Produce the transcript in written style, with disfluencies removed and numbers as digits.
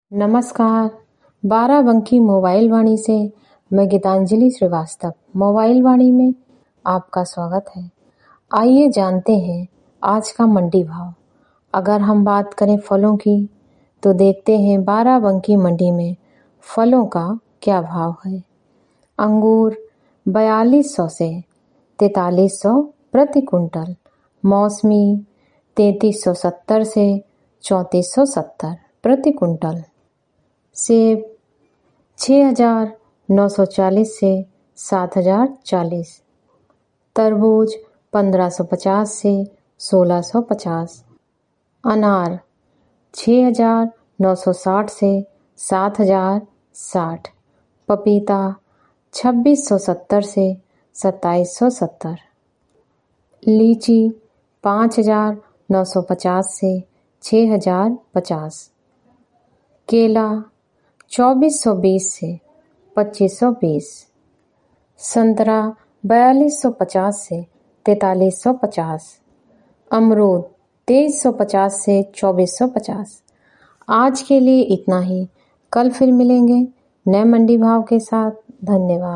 नमस्कार। बाराबंकी मोबाइल वाणी से मैं गीतांजलि श्रीवास्तव मोबाइल वाणी में आपका स्वागत है। आइए जानते हैं आज का मंडी भाव। अगर हम बात करें फलों की तो देखते हैं बाराबंकी मंडी में फलों का क्या भाव है। अंगूर 4200 से 4300 प्रति कुंटल, मौसमी 3370 से 3470 प्रति कुंटल, सेब 6940 से 7040, तरबूज 1550 से 1650, अनार 6960 से 7060, पपीता 2670 से 2770, लीची 5950 से 6050, केला 2420 से 2520, संतरा 4250 से 4350, अमरूद 2350 से 2450। आज के लिए इतना ही। कल फिर मिलेंगे नए मंडी भाव के साथ। धन्यवाद।